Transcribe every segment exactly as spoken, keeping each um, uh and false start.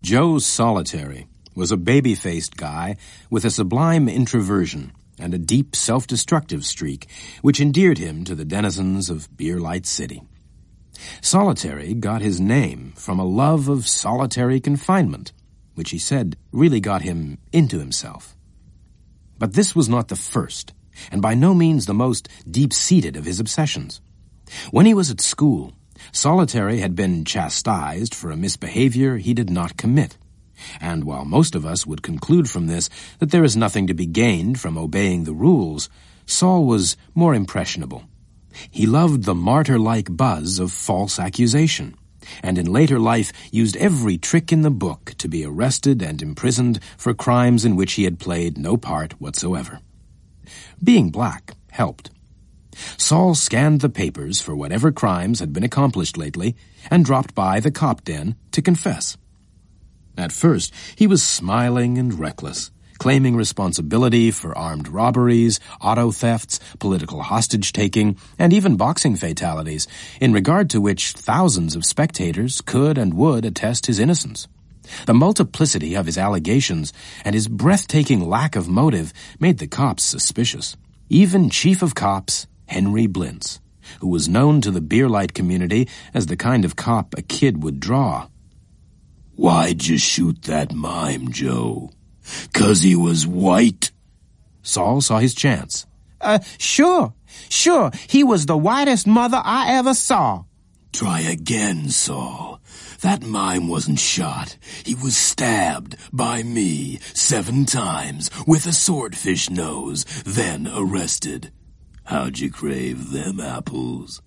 Joe Solitary was a baby-faced guy with a sublime introversion and a deep self-destructive streak which endeared him to the denizens of Beer Light City. Solitary got his name from a love of solitary confinement, which he said really got him into himself. But this was not the first, and by no means the most deep-seated of his obsessions. When he was at school, Solitary had been chastised for a misbehavior he did not commit. And while most of us would conclude from this that there is nothing to be gained from obeying the rules, Saul was more impressionable. He loved the martyr-like buzz of false accusation, and in later life used every trick in the book to be arrested and imprisoned for crimes in which he had played no part whatsoever. Being black helped. Saul scanned the papers for whatever crimes had been accomplished lately and dropped by the cop den to confess. At first, he was smiling and reckless, claiming responsibility for armed robberies, auto thefts, political hostage-taking, and even boxing fatalities, in regard to which thousands of spectators could and would attest his innocence. The multiplicity of his allegations and his breathtaking lack of motive made the cops suspicious. Even Chief of Cops Henry Blintz, who was known to the Beer Light community as the kind of cop a kid would draw. "Why'd you shoot that mime, Joe? 'Cause he was white?" Saul saw his chance. Uh, sure, sure, he was the whitest mother I ever saw. "Try again, Saul. That mime wasn't shot. He was stabbed by me seven times with a swordfish nose, then arrested. How'd you crave them apples?"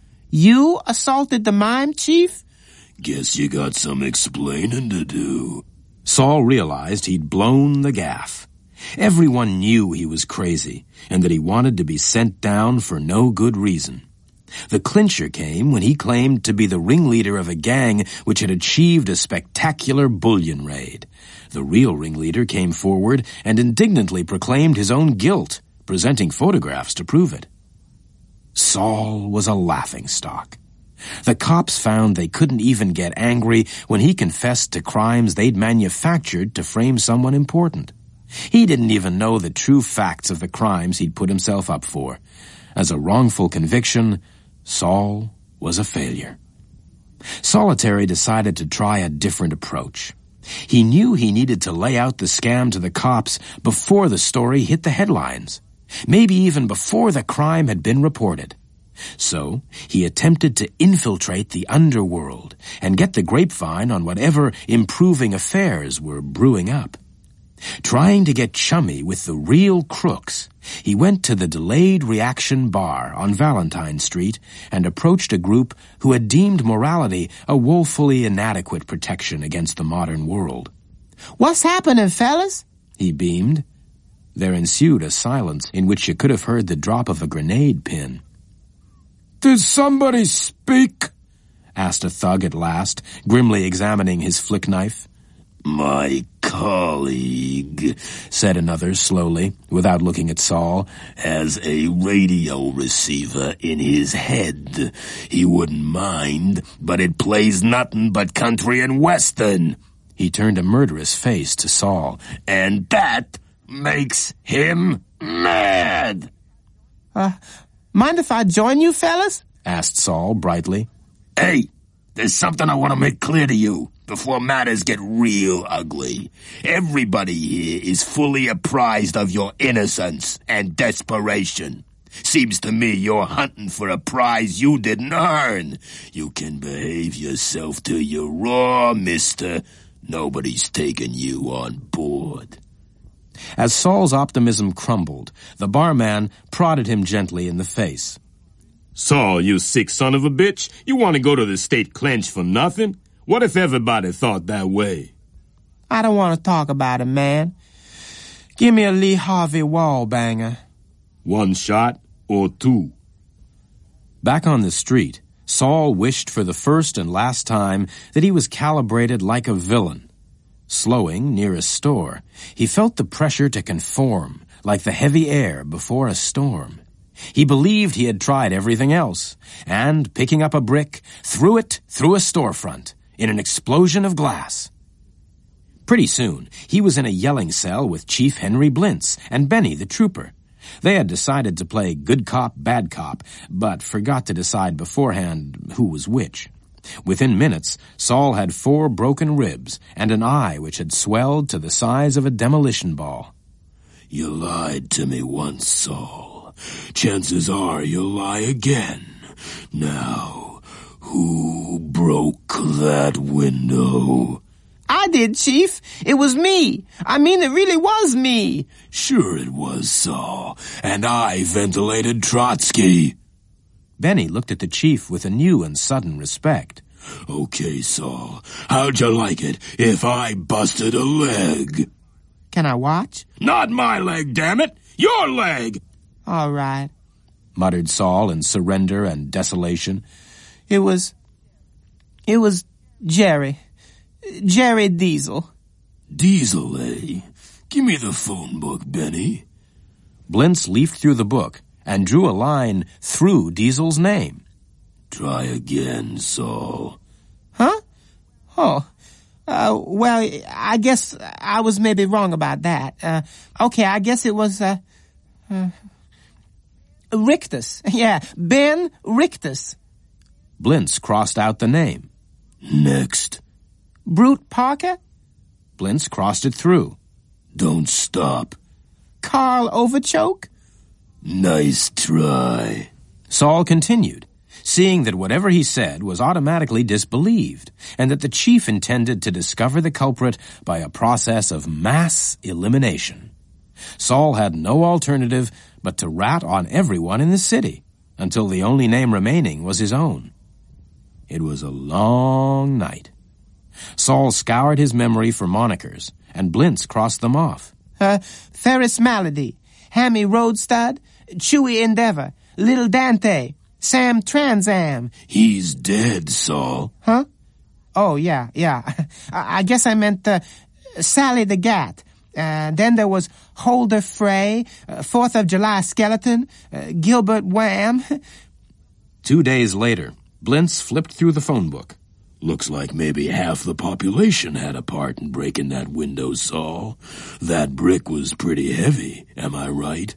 You assaulted the mime, Chief? "Guess you got some explaining to do." Saul realized he'd blown the gaff. Everyone knew he was crazy, and that he wanted to be sent down for no good reason. The clincher came when he claimed to be the ringleader of a gang which had achieved a spectacular bullion raid. The real ringleader came forward and indignantly proclaimed his own guilt, presenting photographs to prove it. Saul was a laughingstock. The cops found they couldn't even get angry when he confessed to crimes they'd manufactured to frame someone important. He didn't even know the true facts of the crimes he'd put himself up for. As a wrongful conviction, Saul was a failure. Solitary decided to try a different approach. He knew he needed to lay out the scam to the cops before the story hit the headlines, maybe even before the crime had been reported. So he attempted to infiltrate the underworld and get the grapevine on whatever improving affairs were brewing up. Trying to get chummy with the real crooks, he went to the Delayed Reaction Bar on Valentine Street and approached a group who had deemed morality a woefully inadequate protection against the modern world. "What's happening, fellas?" he beamed. There ensued a silence in which you could have heard the drop of a grenade pin. "Did somebody speak?" asked a thug at last, grimly examining his flick knife. "My colleague," said another slowly, without looking at Saul, "has a radio receiver in his head. He wouldn't mind, but it plays nothing but country and western." He turned a murderous face to Saul. "And that makes him mad." Uh, mind if I join you, fellas? asked Saul brightly. "Hey, there's something I want to make clear to you before matters get real ugly. Everybody here is fully apprised of your innocence and desperation. Seems to me you're hunting for a prize you didn't earn. You can behave yourself till you're raw, mister. Nobody's taking you on board." As Saul's optimism crumbled, the barman prodded him gently in the face. "Saul, you sick son of a bitch, you want to go to the state clench for nothing? What if everybody thought that way?" I don't want to talk about it, man. Give me a Lee Harvey wallbanger. One shot or two? Back on the street, Saul wished for the first and last time that he was calibrated like a villain. Slowing near a store, he felt the pressure to conform, like the heavy air before a storm. He believed he had tried everything else, and, picking up a brick, threw it through a storefront in an explosion of glass. Pretty soon, he was in a yelling cell with Chief Henry Blintz and Benny the trooper. They had decided to play good cop, bad cop, but forgot to decide beforehand who was which. Within minutes, Saul had four broken ribs and an eye which had swelled to the size of a demolition ball. You lied to me once, Saul. Chances are you'll lie again. Now, who broke that window? I did, Chief. It was me. I mean, it really was me. Sure it was, Saul. And I ventilated Trotsky. Benny looked at the chief with a new and sudden respect. Okay, Saul. How'd you like it if I busted a leg? Can I watch? Not my leg, damn it! Your leg! All right, muttered Saul in surrender and desolation. It was... It was Jerry. Jerry Diesel. Diesel, eh? Give me the phone book, Benny. Blintz leafed through the book and drew a line through Diesel's name. Try again, Saul. Huh? Oh. Uh, well, I guess I was maybe wrong about that. Uh, okay, I guess it was, uh, uh Richtus. Yeah, Ben Richtus. Blintz crossed out the name. Next. Brute Parker? Blintz crossed it through. Don't stop. Carl Overchoke? Nice try. Saul continued, seeing that whatever he said was automatically disbelieved, and that the chief intended to discover the culprit by a process of mass elimination. Saul had no alternative but to rat on everyone in the city, until the only name remaining was his own. It was a long night. Saul scoured his memory for monikers, and Blintz crossed them off. Uh, Ferris Malady, Hammy Roadstad, Chewy Endeavor, Little Dante, Sam Transam. He's dead, Saul. Huh? Oh, yeah, yeah. I, I guess I meant uh, Sally the Gat. Uh, then there was Holder Frey, uh, Fourth of July Skeleton, uh, Gilbert Wham. Two days later, Blintz flipped through the phone book. Looks like maybe half the population had a part in breaking that window, Saul. That brick was pretty heavy, am I right?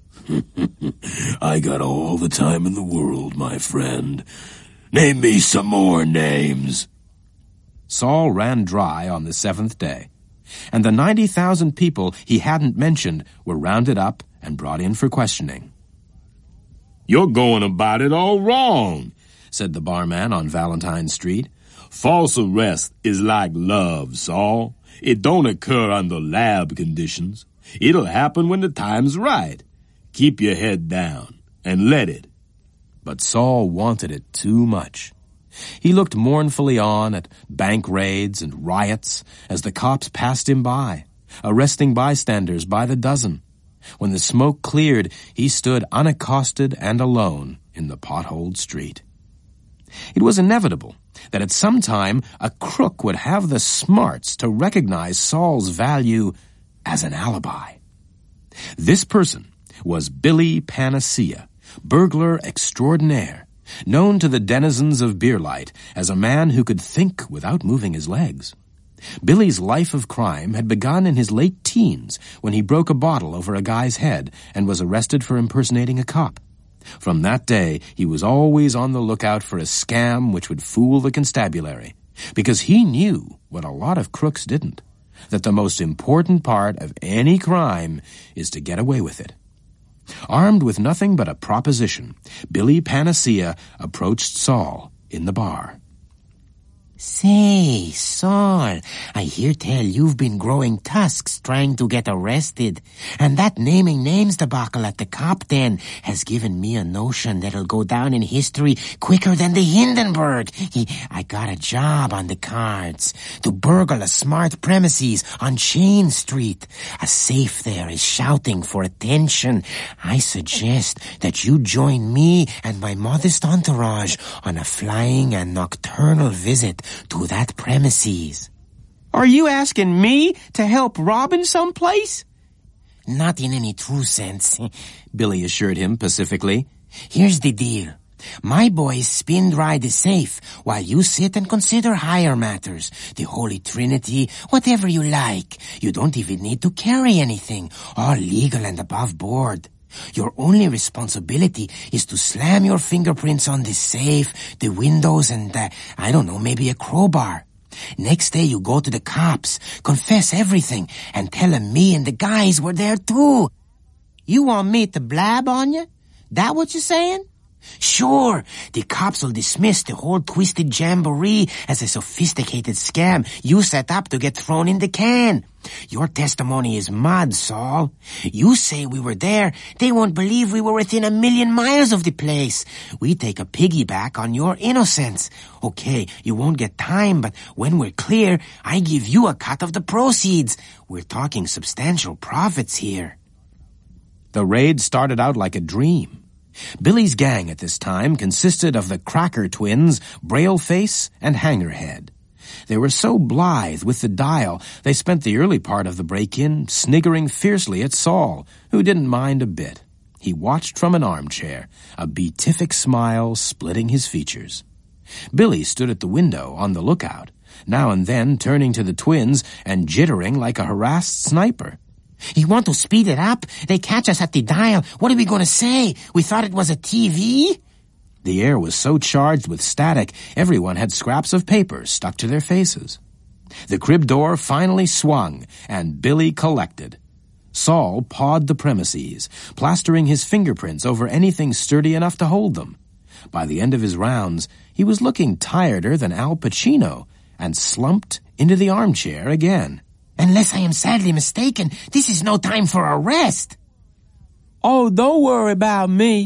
I got all the time in the world, my friend. Name me some more names. Saul ran dry on the seventh day, and the ninety thousand people he hadn't mentioned were rounded up and brought in for questioning. You're going about it all wrong, said the barman on Valentine Street. False arrest is like love, Saul. It don't occur under lab conditions. It'll happen when the time's right. Keep your head down and let it. But Saul wanted it too much. He looked mournfully on at bank raids and riots as the cops passed him by, arresting bystanders by the dozen. When the smoke cleared, he stood unaccosted and alone in the potholed street. It was inevitable that at some time a crook would have the smarts to recognize Saul's value as an alibi. This person was Billy Panacea, burglar extraordinaire, known to the denizens of Beerlight as a man who could think without moving his legs. Billy's life of crime had begun in his late teens when he broke a bottle over a guy's head and was arrested for impersonating a cop. From that day, he was always on the lookout for a scam which would fool the constabulary, because he knew what a lot of crooks didn't, that the most important part of any crime is to get away with it. Armed with nothing but a proposition, Billy Panacea approached Saul in the bar. Say, Saul, I hear tell you've been growing tusks trying to get arrested, and that naming names debacle at the cop den has given me a notion that'll go down in history quicker than the Hindenburg. He, I got a job on the cards to burgle a smart premises on Chain Street. A safe there is shouting for attention. I suggest that you join me and my modest entourage on a flying and nocturnal visit to that premises. Are you asking me to help Robin someplace? Not in any true sense, Billy assured him pacifically. Here's the deal. My boys spin dry the safe, while you sit and consider higher matters, the Holy Trinity, whatever you like. You don't even need to carry anything, all legal and above board. Your only responsibility is to slam your fingerprints on the safe, the windows, and, uh, I don't know, maybe a crowbar. Next day you go to the cops, confess everything, and tell them me and the guys were there too. You want me to blab on you? That what you're saying? Sure, the cops will dismiss the whole twisted jamboree as a sophisticated scam you set up to get thrown in the can. Your testimony is mud, Saul. You say we were there, they won't believe we were within a million miles of the place. We take a piggyback on your innocence. Okay, you won't get time, but when we're clear, I give you a cut of the proceeds. We're talking substantial profits here. The raid started out like a dream. Billy's gang at this time consisted of the Cracker twins, Brailleface, and Hangerhead. They were so blithe with the dial, they spent the early part of the break-in sniggering fiercely at Saul, who didn't mind a bit. He watched from an armchair, a beatific smile splitting his features. Billy stood at the window on the lookout, now and then turning to the twins and jittering like a harassed sniper. You want to speed it up? They catch us at the dial. What are we going to say? We thought it was a T V? The air was so charged with static, everyone had scraps of paper stuck to their faces. The crib door finally swung, and Billy collected. Saul pawed the premises, plastering his fingerprints over anything sturdy enough to hold them. By the end of his rounds, he was looking tireder than Al Pacino, and slumped into the armchair again. Unless I am sadly mistaken, this is no time for a rest. Oh, don't worry about me.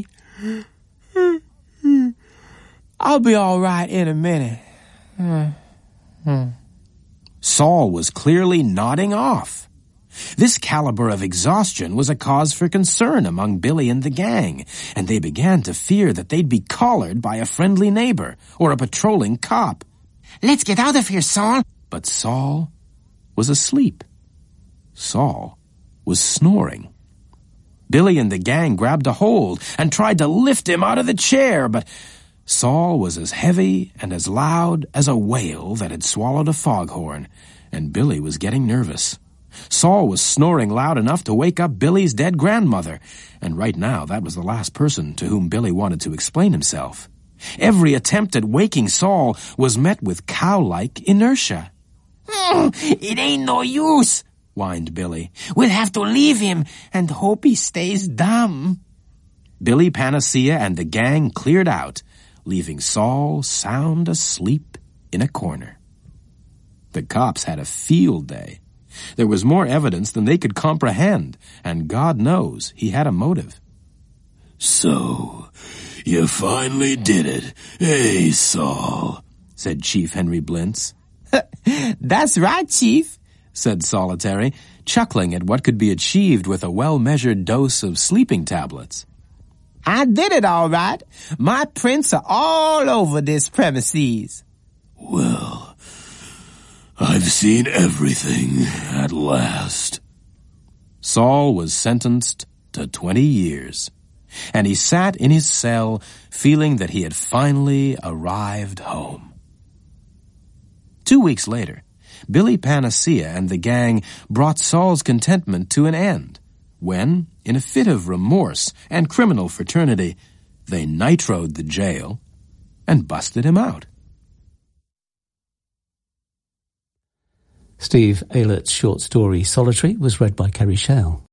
I'll be all right in a minute. Saul was clearly nodding off. This caliber of exhaustion was a cause for concern among Billy and the gang, and they began to fear that they'd be collared by a friendly neighbor or a patrolling cop. Let's get out of here, Saul. But Saul was asleep. Saul was snoring. Billy and the gang grabbed a hold and tried to lift him out of the chair, but Saul was as heavy and as loud as a whale that had swallowed a foghorn, and Billy was getting nervous. Saul was snoring loud enough to wake up Billy's dead grandmother, and right now that was the last person to whom Billy wanted to explain himself. Every attempt at waking Saul was met with cow-like inertia. Mm, it ain't no use, whined Billy. We'll have to leave him and hope he stays dumb. Billy Panacea and the gang cleared out, leaving Saul sound asleep in a corner. The cops had a field day. There was more evidence than they could comprehend, and God knows he had a motive. So, you finally did it, eh, Saul? Said Chief Henry Blintz. That's right, Chief, said Solitary, chuckling at what could be achieved with a well-measured dose of sleeping tablets. I did it all right. My prints are all over this premises. Well, I've seen everything at last. Saul was sentenced to twenty years, and he sat in his cell feeling that he had finally arrived home. Two weeks later, Billy Panacea and the gang brought Saul's contentment to an end when, in a fit of remorse and criminal fraternity, they nitroed the jail and busted him out. Steve Aylert's short story Solitary was read by Kerry Shell.